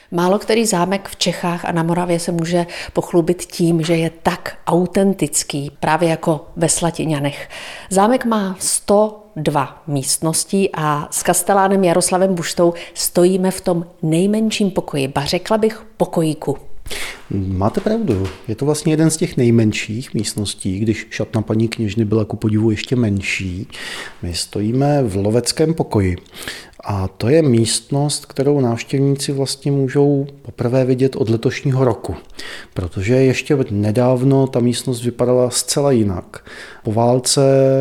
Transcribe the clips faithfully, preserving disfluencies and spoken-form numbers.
Málo který zámek v Čechách a na Moravě se může pochlubit tím, že je tak autentický, právě jako ve Slatiňanech. Zámek má sto dva místností a s kastelánem Jaroslavem Buštou stojíme v tom nejmenším pokoji, ba řekla bych pokojíku. Máte pravdu, je to vlastně jeden z těch nejmenších místností, když šatna paní kněžny byla ku podivu ještě menší. My stojíme v loveckém pokoji a to je místnost, kterou návštěvníci vlastně můžou poprvé vidět od letošního roku, protože ještě nedávno ta místnost vypadala zcela jinak. Po válce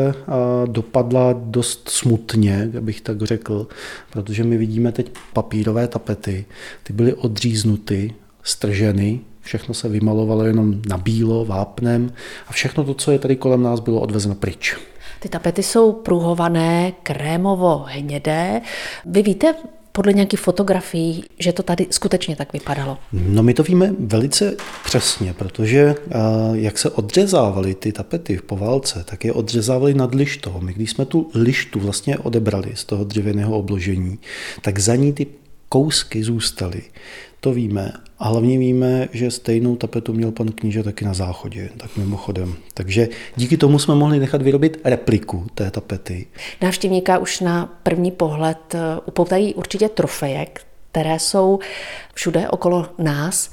dopadla dost smutně, abych tak řekl, protože my vidíme teď papírové tapety, ty byly odříznuty, strženy, všechno se vymalovalo jenom na bílo, vápnem a všechno to, co je tady kolem nás, bylo odvezeno pryč. Ty tapety jsou pruhované, krémovo-hnědé. Vy víte podle nějakých fotografií, že to tady skutečně tak vypadalo? No my to víme velice přesně, protože jak se odřezávaly ty tapety po válce, tak je odřezávali nad lištou. My když jsme tu lištu vlastně odebrali z toho dřevěného obložení, tak za ní ty kousky zůstaly. To víme. A hlavně víme, že stejnou tapetu měl pan kníže taky na záchodě, tak mimochodem. Takže díky tomu jsme mohli nechat vyrobit repliku té tapety. Návštěvníka už na první pohled upoutají určitě trofeje, které jsou všude okolo nás.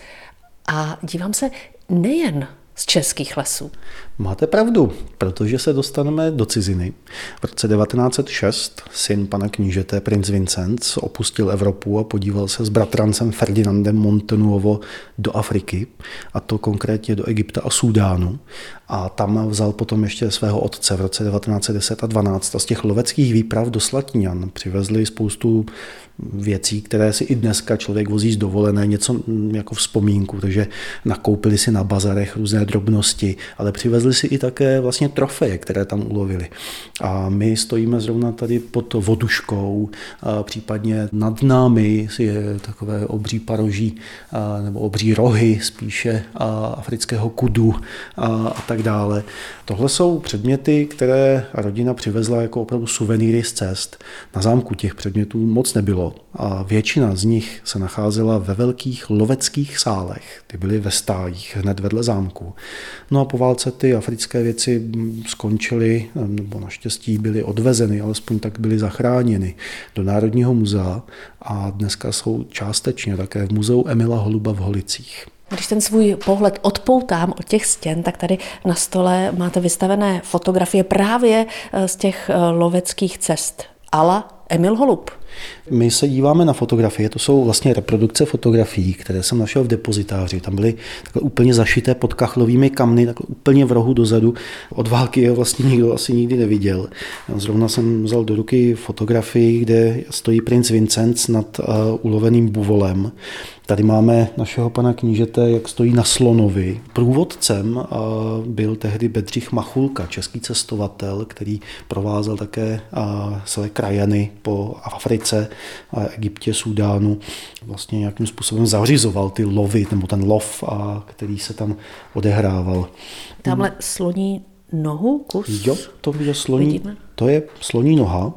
A dívám se nejen z českých lesů. Máte pravdu, protože se dostaneme do ciziny. V roce devatenáct set šest syn pana knížete, princ Vincenc, opustil Evropu a podíval se s bratrancem Ferdinandem Montenuovo do Afriky, a to konkrétně do Egypta a Súdánu. A tam vzal potom ještě svého otce v roce devatenáct set deset a dvanáct a z těch loveckých výprav do Slatiňan přivezli spoustu věcí, které si i dneska člověk vozí z dovolené, něco jako vzpomínku, takže nakoupili si na bazarech různé drobnosti, ale přivezli si i také vlastně trofeje, které tam ulovili. A my stojíme zrovna tady pod voduškou, a případně nad námi je takové obří paroží nebo obří rohy spíše afrického kudu a, a tak dále. Tohle jsou předměty, které rodina přivezla jako opravdu suvenýry z cest. Na zámku těch předmětů moc nebylo a většina z nich se nacházela ve velkých loveckých sálech. Ty byly ve stájích hned vedle zámku. No a po válce ty africké věci skončily, nebo naštěstí byly odvezeny, alespoň tak byly zachráněny do Národního muzea a dneska jsou částečně také v muzeu Emila Holuba v Holicích. Když ten svůj pohled odpoutám od těch stěn, tak tady na stole máte vystavené fotografie právě z těch loveckých cest. Ala Emil Holub. My se díváme na fotografie, to jsou vlastně reprodukce fotografií, které jsem našel v depozitáři. Tam byly takhle úplně zašité pod kachlovými kamny, takhle úplně v rohu dozadu. Od války je vlastně nikdo asi nikdy neviděl. Zrovna jsem vzal do ruky fotografii, kde stojí princ Vincenc nad uh, uloveným buvolem. Tady máme našeho pana knížete, jak stojí na slonovi. Průvodcem uh, byl tehdy Bedřich Machulka, český cestovatel, který provázel také uh, své krajany po Africe, Egyptě, Súdánu. Vlastně nějakým způsobem zařizoval ty lovy, nebo ten lov, a který se tam odehrával. Tamhle sloní nohu, kus? Jo, to je sloní, to je sloní noha.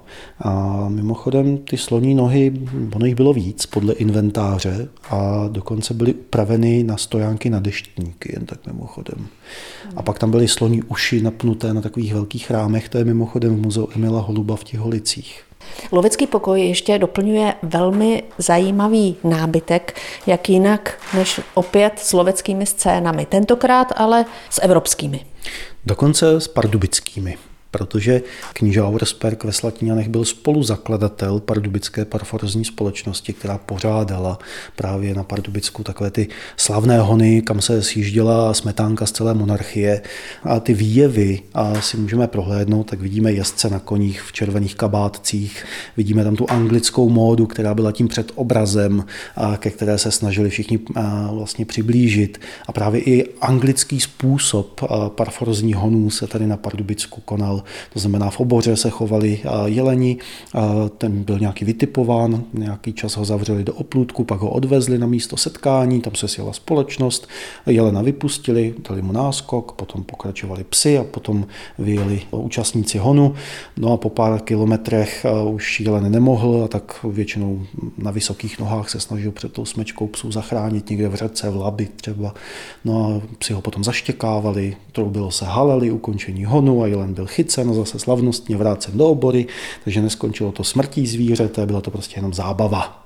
A mimochodem ty sloní nohy, ono jich bylo víc podle inventáře a dokonce byly upraveny na stojánky na deštníky, jen tak mimochodem. A pak tam byly sloní uši napnuté na takových velkých rámech, to je mimochodem v muzeu Emila Holuba v těch Holicích. Lovecký pokoj ještě doplňuje velmi zajímavý nábytek, jak jinak než opět s loveckými scénami, tentokrát ale s evropskými. Dokonce s pardubickými, protože kníže Auersperg ve Slatiňanech byl spoluzakladatel pardubické parforozní společnosti, která pořádala právě na Pardubicku takové ty slavné hony, kam se sjížděla smetánka z celé monarchie. A ty výjevy a si můžeme prohlédnout, tak vidíme jezdce na koních v červených kabátcích, vidíme tam tu anglickou módu, která byla tím předobrazem, a ke které se snažili všichni vlastně přiblížit. A právě i anglický způsob parforozních honů se tady na Pardubicku konal to znamená v oboře se chovali jeleni, ten byl nějaký vytipován, nějaký čas ho zavřeli do oplůdku, pak ho odvezli na místo setkání, tam se sjela společnost, jelena vypustili, dali mu náskok, potom pokračovali psy a potom vyjeli účastníci honu. No a po pár kilometrech už jelen nemohl a tak většinou na vysokých nohách se snažil před tou smečkou psů zachránit někde v řece, v Labi třeba. No a psi ho potom zaštěkávali, troubilo se haleli, ukončení honu a jelen byl chycen a zase slavnostně vrácen do obory, takže neskončilo to smrtí zvířete, byla to prostě jenom zábava.